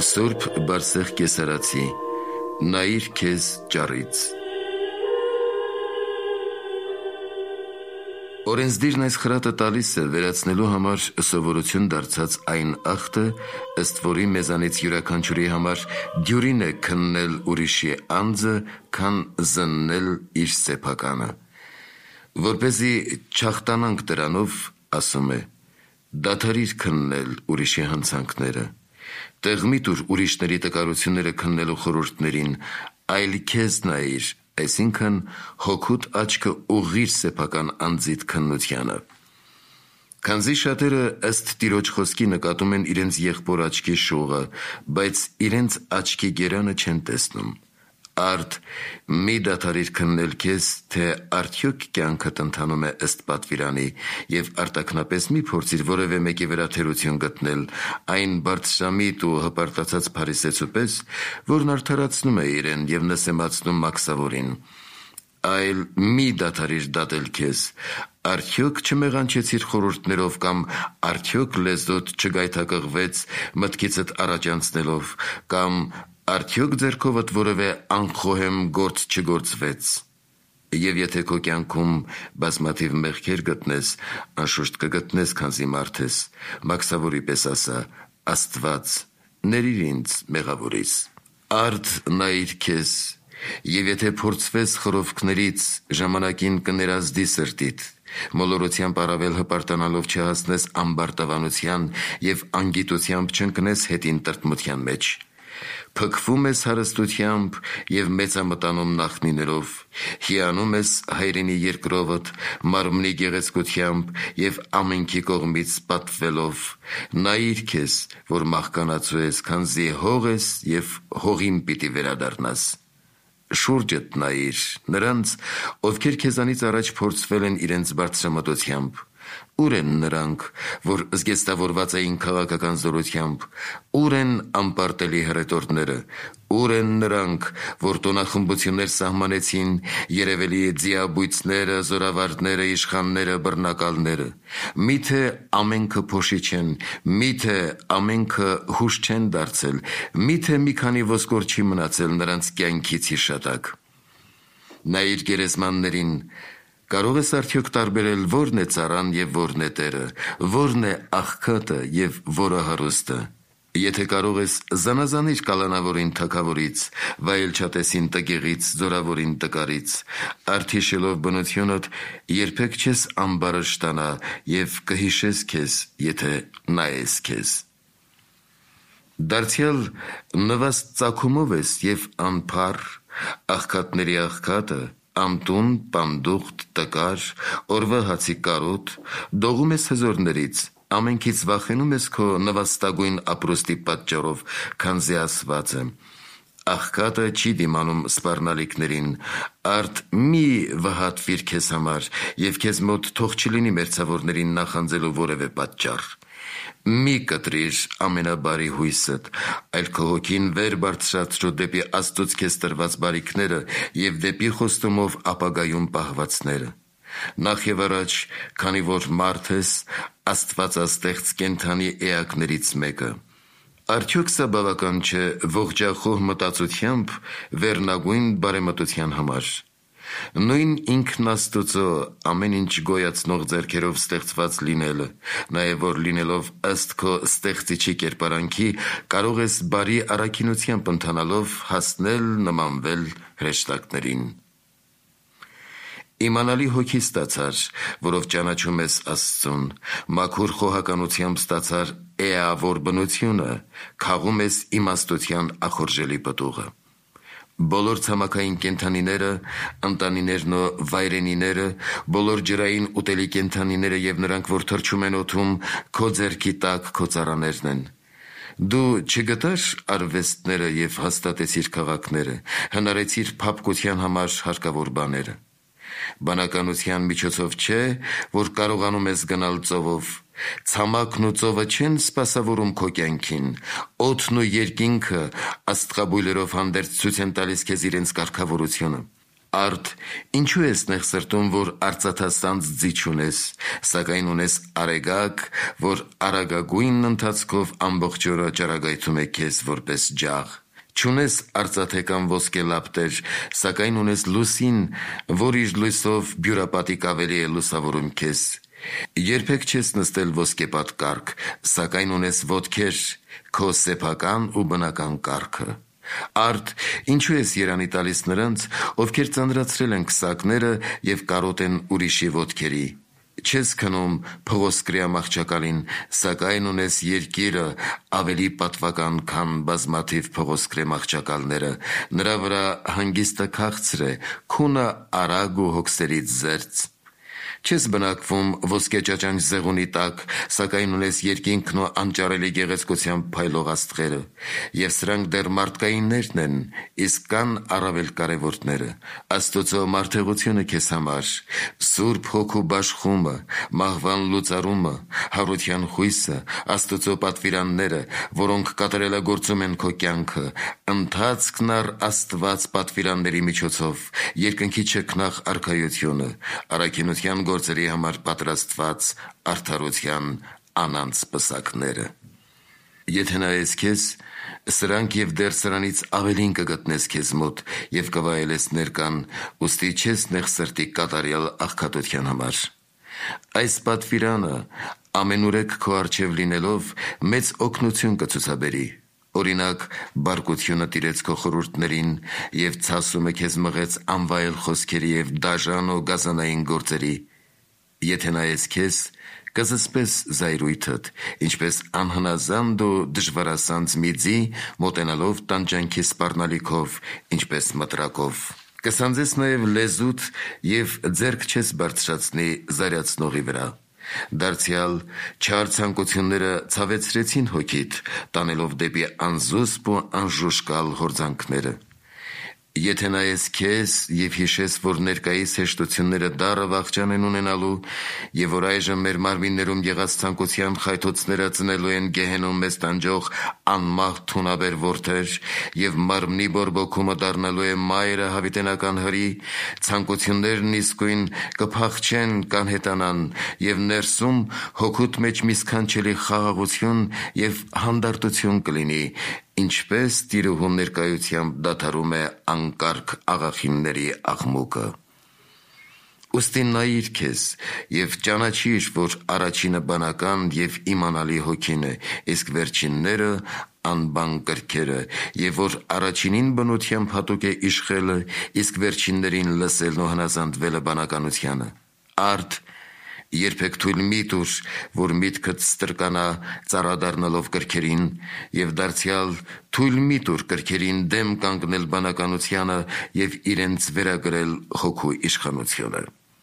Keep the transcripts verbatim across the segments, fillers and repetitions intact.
Սուրբ Բարսեղ Կեսարացի, նայիր քեզ ճառից։ Օրենսդիրն այս խրատը տալիս է վերացնելու համար սովորություն դարձած այն ախտը, ըստ որի մեզանից յուրաքանչյուրի համար դյուրին է քննել ուրիշի անձը, քան զննել իր սեփականը։ Որպեսզի չախտանանք դրանով, ասում է, դադարիր քննել ուրիշի հանցանքները, տեղ մի տուր ուրիշների տկարությունները քննելու խորհուրդներին, այլ քեզ նայիր, այսինքն հոգուտ աչքը ուղղիր սեփական անձիդ քննությանը։ Քանզի շատերը ըստ Տիրոջ խոսքի նկատում են իրենց եղբոր աչքի շուղը, բայց իրենց աչքի գերանը չեն տեսնում։ Արդ մի դադարիր քննել քեզ, թե արդյոք կյանքդ ընթանում է ըստ պատվիրանի, և արտաքնապես մի փորձիր որևէ մեկի վրա թերություն գտնել, այն բարձրամիտ ու հպարտացած փարիսեցու պես, որն արդարացնում է իրեն և նսեմացնում մաքսավորին։ Այլ մի դադարիր դատել քեզ, արդյոք չմեղանչեցիր խորհուրդներով կամ արդյոք լեզուդ չգայթակղվեց մտքիցդ առաջ անցնելով, կամ արդյոք ձեռքովդ որևէ անխոհեմ գործ չգործվեց։ Եվ եթե քո կյանքում բազմաթիվ մեղքեր գտնես, անշուշտ կգտնես, քանզի մարդ ես, մաքսավորի պես ասա, Աստված, ներիր ինձ մեղավորիս։ Արդ նայիր քեզ, և եթե փորձվես խռովքներից, ժամանակին կներազդի սրտիդ, մոլորությամբ առավել հպարտանալով չհասնես ամբարտավանության և անգիտությամբ չընկնես հետին տրտմության մեջ։ Փքվում ես հարստությամբ և մեծամտանում նախնիներով, հիանում ես հայրենի երկրովդ, մարմնի գեղեցկությամբ և ամենքի կողմից պատվելով, նայիր քեզ, որ մահկանացու ես, քանզի հող ես և հողին պիտի վերադառնաս։ Շուրջդ նայիր, նրանց, ովքեր քեզանից առաջ փորձվել են իրենց բարձրամտությամբ, ուր են նրանք, որ զգեստավորված էին քաղաքական զորությամբ, ուր են անպարտելի հռետորները, ուր են նրանք, որ տոնախմբություններ սահմանեցին, երևելի ձիաբույծները, զորավարդները, իշխանները, բռնակալները, միթե ամենքը փոշի չեն, միթե ամենքը հուշ չեն դարձել, միթե մի քանի ոսկոր չի մնացել նրանց կյանքից հիշատակ։ Նայիր գերեզմաններին, կարող ես արդյոք տարբերել որն է ծառան և որն է տերը, որն է աղքատը և որը հարուստը։ Եթե կարող ես, զանազանիր կալանավորին թագավորից, վայելչատեսին տգեղից, զորավորին տկարից, արդ հիշելով բնությունդ, երբեք չես ամբարը շտանա և կհիշես քեզ, եթե նայես քեզ։ Դարձյալ նվաստ ծագումով ես և անփառ, աղքատների աղքատը, ամտուն, պանդուխտ, տկար, օրվա հացի կարոտ, դողում ես հզորներից, ամենքից վախենում ես քո նվաստագույն ապրուստի պատճառով, քանզի ասված է. աղքատը չի դիմանում սպառնալիքներին, արդ մի վհատվիր քեզ համար և քեզ մոտ թող չլինի մերձավորներին նախանձելու որևէ պատճառ։ Մի կտրիր ամենաբարի հույսդ, այլ քո հոգին վեր բարձրացրու դեպի Աստծուց քեզ տրված բարիքները և դեպի խոստումով ապագայում պահվածները։ Նախ և առաջ, քանի որ մարդ ես, աստվածաստեղծ կենդանի էակներից մեկը։ Արդյոք սա բավական չէ ողջախոհ մտածությամբ վերնագույն բարեմտության համար։ Նույն ինքն Աստուծո ամեն ինչ գոյացնող ձեռքերով ստեղծված լինելը, նաև որ լինելով ըստ քո ստեղծիչի կերպարանքի, կարող ես բարի առաքինությամբ ընթանալով հասնել նմանվել հրեշտակներին։ Իմանալի հոգի ստացար, որով ճանաչում ես Աստծուն, մաքուր խոհականությամբ ստացար էավոր բնությունը, քաղում ես իմաստության ախորժելի պտուղը։ Բոլոր ցամաքային կենդանիները, ընտանիներն ու վայրենիները, բոլոր ջրային ուտելի կենդանիները և նրանք, որ թռչում են օդում, քո ձեռքի տակ քո ծառաներն են։ Դու չգտար արվեստները և հաստատեցիր քաղաքները, հնարեցիր փափկության համար հարկավոր բաները։ Բանականության միջոցով չէ, որ կարողանում ես գնալ ծովով, ցամաքն ու ծովը չեն սպասավորում քո կյանքին, օդն ու երկինքը աստղաբույլերով հանդերձ ցույց են տալիս քեզ իրենց կարգավորությունը։ Արդ, ինչու ես նեղ սրտում, որ արծաթասանձ ձի չունես, սակայն ունես արեգակ, որ արագագույն ընթացքով ամբողջ օրը ճարագայթում է քեզ որպես ջաղ։ Չունես արծաթե կամ ոսկե լապտեր, սակայն ունես լուսին, որ իր լույսով բյուրապատիկ ավելի է լուսավորում քեզ։ Երբեք չես նստել ոսկեպատ կառք, սակայն ունես ոտքեր, քո սեփական ու բնական կառքը։ Արդ, ինչու ես երանի տալիս նրանց, ովքեր ծանրացրել են քսակները և կարոտ են ուրիշի ոտքերի։ Չես քնում փղոսկրյա մահճակալին, սակայն ունես երկիրը ավելի պատվական, քան բազմաթիվ փղոսկրե մահճակալները, նրա վրա հանգիստը քաղցր է, քունը արագ ու հոգսերից զերծ։ Չես բնակվում ոսկե ճաճանչ զեղունի տակ, սակայն ունես երկինքն ու անճարելի գեղեցկությամբ փայլող աստղերը, և սրանք դեռ մարդկայիններն են, իսկ կան առավել կարևորները՝ Աստծո մարդեղությունը քեզ համար, Սուրբ Հոգու բաշխումը, մահվան լուծարումը, հարության հույսը, Աստծո պատվիրանները, որոնք կատարելագործում են քո կյանքը, ընթացքն առ Աստված պատվիրանների միջոցով, երկնքի չքնաղ արքայությունը, առաքինության գործերի համար պատրաստված արդարության անանց պսակները։ Եթե նայես քեզ, սրանք և դեռ սրանից ավելին կգտնես քեզ մոտ և կվայելես ներկան, ուստի չես նեղ սրտի կատարյալ աղքատության համար։ Այս պատվիրանը ամենուրեք քո առջև լինելով մեծ օգնություն կցուցաբերի։ Օրինակ, բարկությունը տիրեց քո խորհուրդներին և ցասումը քեզ մղեց անվայել խոսքերի և դաժան ու գազանային գործերի։ Եթե նայես քեզ, կզսպես զայրույթդ, ինչպես անհնազանդ ու դժվարասանձ մի ձի մոտենալով տանջանքի սպառնալիքով, ինչպես մտրակով։ Կսանձես նաև լեզուդ և ձեռք չես բարձրացնի զարյացնողի վրա։ Դարձյալ չար ցանկությունները ցավեցրեցին հոգիդ, տանելով դեպի անզուսպ ու անժուշկալ հորձանքները։ Եթե նայես քեզ և հիշես, որ ներկայիս հեշտությունները դառը վախճան են ունենալու և որ այժմ մեր մարմիններում եղած ցանկության խայթոցները ծնելու են գեհենում մեզ տանջող անմահ թունաբեր որդեր և մարմնի բորբոքումը դառնալու է մայրը հավիտենական հրի, ցանկություններն իսկույն կփախչեն, կանհետանան և ներսում հոգուդ մեջ մի սքանչելի խաղաղություն և հանդարտություն կլինի, ինչպես տիրուհու ներկայությամբ դադարում է անկարգ աղախինների աղմուկը։ Ուստի նայիր քեզ և ճանաչիր, որ առաջինը բանական և իմանալի հոգին է, իսկ վերջինները անբան կրքերը, և որ առաջինին բնությամբ հատուկ է իշխելը, իսկ վերջիններին լսելն ու հնազանդվելը բանականությանը։ Արդ, երբեք թույլ մի տուր, որ միտքդ ստրկանա ծառադառնալով կրքերին, և դարձյալ թույլ մի տուր կրքերին դեմ կանգնել բանականությանը և իրենց վերագրել հոգու իշխանությունը։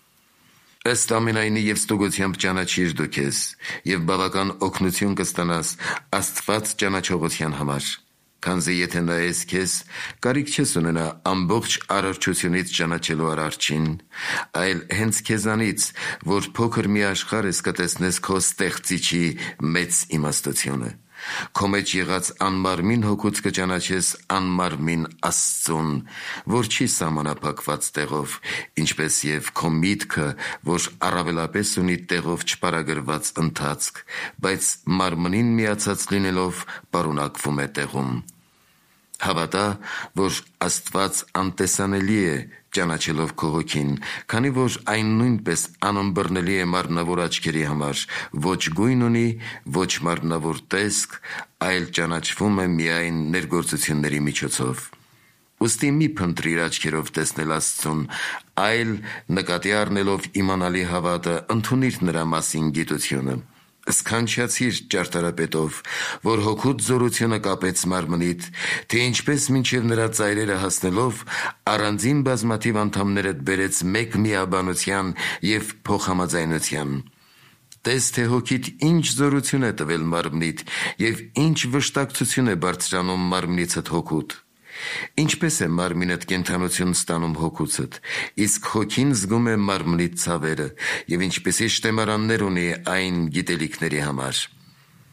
Ըստ ամենայնի և ստուգությամբ ճանաչիր դու քեզ և բավական օգնություն կստանաս Աստված ճանաչողության համար։ Քանզի եթե նայես քեզ, կարիք չես ունենա ամբողջ արարչությունից ճանաչելու Արարչին, այլ հենց քեզանից, որ փոքր մի աշխարհ ես, կտեսնես քո ստեղծիչի մեծ իմաստությունը։ Քո մեջ եղած անմարմին հոգուց կճանաչես անմարմին Աստծուն, որ չի սահմանափակված տեղով, ինչպես և քո միտքը, որ առավելապես ունի տեղով չպարագրված ընթացք, բայց մարմնին միացած լինելով պարունակվում է տեղում։ Հավատա, որ Աստված անտեսանելի է ճանաչելով քո հոգին, քանի որ այն նույնպես անըմբռնելի է մարմնավոր աչքերի համար, ոչ գույն ունի, ոչ մարմնավոր տեսք, այլ ճանաչվում է միայն ներգործությունների միջոցով։ Ուստի մի փնտրիր աչքերով տեսնել Աստծուն, այլ նկատի առնելով իմանալի հավատը, ընդունիր նրա մասին գիտությունը։ Սքանչացիր ճարտարապետով, որ հոգուդ զորությունը կապեց մարմնիդ, թե ինչպես մինչև նրա ծայրերը հասնելով առանձին բազմաթիվ անդամներդ բերեց մեկ միաբանության և փոխհամաձայնության։ Տես, թե հոգիդ ինչ զորություն է տվել մարմնիդ և ինչ վշտակցություն է բարձրանում մարմնիցդ հոգուդ։ Ինչպես է մարմինդ կենդանություն ստանում հոգուցդ, իսկ հոգին զգում է մարմնիդ ցավերը և ինչպիսի շտեմարաններ ունի այն գիտելիքների համար։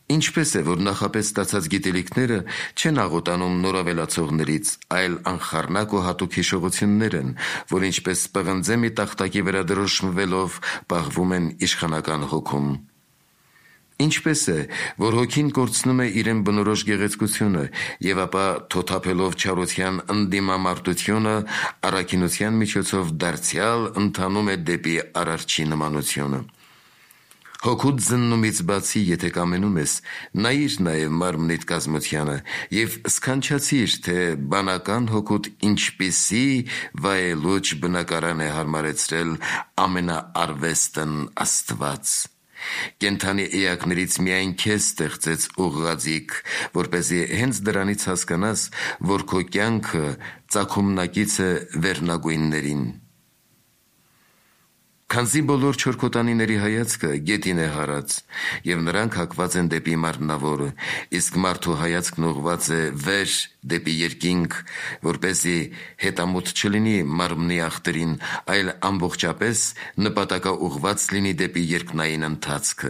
Ինչպես է, որ նախապես ստացած գիտելիքները չեն աղոտանում նորավելացողներից, այլ անխառնակ ու հատուկ հիշողություններ են, որ ինչպես պղնձե մի տախտակի վրա դրոշմվելով պահվում են իշխանական հոգում։ Ինչպես է, որ հոգին կորցնում է իրեն բնորոշ գեղեցկությունը և ապա թոթափելով չարության ընդդիմամարտությունը, առաքինության միջոցով դարձյալ ընթանում է դեպի արարչի նմանությունը։ Հոգուց զննումից բացի, եթե կամենում ես, նայիր նաև մարմնիդ կազմությանը և սքանչացիր, թե բանական հոգուտ ինչպիսի վայելուչ բնակարան է հարմարեցրել ամենաարվեստն Աստված։ Կենդանի էակներից միայն քեզ ստեղծեց ուղղաձիգ, որպեսզի հենց դրանից հասկանաս, որ քո կյանքը ծագումնակից է վերնագույններին։ Քանզի բոլոր չորքոտանիների հայացքը գետին է հարած, և նրանք հակված են դեպի մարմնավորը, իսկ մարդու հայացքն ուղղված է վեր դեպի երկինք, որպեսզի հետամուտ չլինի մարմնի ախտերին, այլ ամբողջապես նպատակաուղղված լինի դեպի երկնային ընթացքը։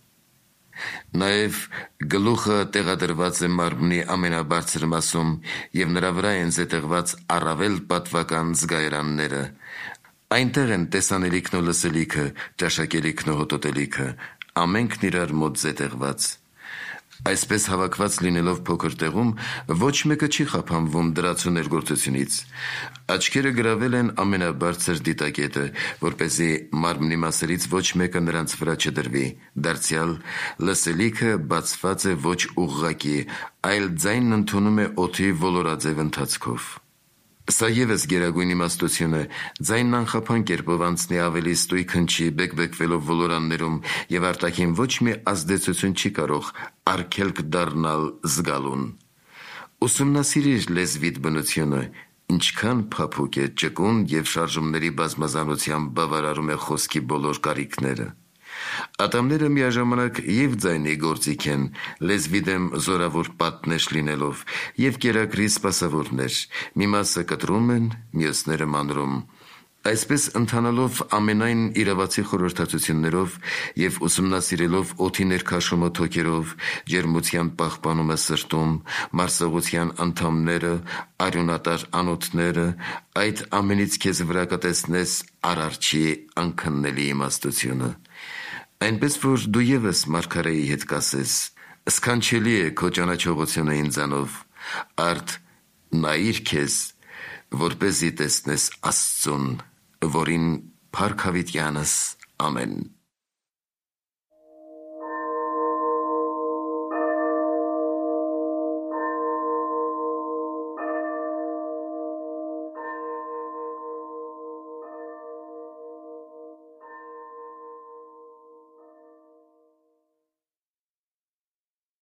Նաև գլուխը տեղադրված է մարմնի ամենաբարձր մասում, և նրա վրա են զետեղված առավել պատվական զգայարանները։ Այնտեղ են տեսանելիքն ու լսելիքը, ճաշակելիքն ու հոտոտելիքը, ամենքն իրար մոտ զետեղված։ Այսպես հավաքված լինելով փոքր տեղում, ոչ մեկը չի խափանվում դրացու ներգործությունից։ Աչքերը գրավել են ամենաբարձր դիտակետը, որպեսզի մարմնի մասերից ոչ մեկը նրանց վրա չդրվի, դարձյալ լսելիքը բացված է ոչ ուղղակի, այլ ձայնն ընդունում է օդի ոլորաձև ընթացքով։ Սա ևս գերագույն իմաստություն է, ձայնն անխափան կերպով անցնի ավելի ստույգ հնչի, բեկբեկվելով ոլորաններում, և արտաքին ոչ մի ազդեցություն չի կարող արգելք դառնալ զգալուն։ Ուսումնասիրիր լեզվիդ բնությունը, ինչքան փափուկ է, ճկուն և շարժումների բազմազանությամբ բավարարում է խոսքի բոլոր կարիքները։ Ատամները միաժամանակ և ձայնի գործիք են, լեզվի դեմ զորավոր պատնեշ լինելով, և կերակրի սպասավորներ, մի մասը կտրում են, մյուսները մանրում։ Այսպես ընթանալով ամենայն իրավացի խորհրդածություններով և ուսումնասիրելով օդի ներքաշումը թոքերով, ջերմության պահպանումը սրտում, մարսողության անդամները, արյունատար անոթները, այդ ամենից քեզ վրա կտեսնես Արարչի անքննելի իմաստությունը։ Այնպես որ դու ևս մարգարեի հետ կասես. «Սքանչելի է քո ճանաչողությունը ինձանով, արդ նայիր քեզ, որպեսզի տեսնես Աստծուն, որին փառք հավիտյանս, ամեն»։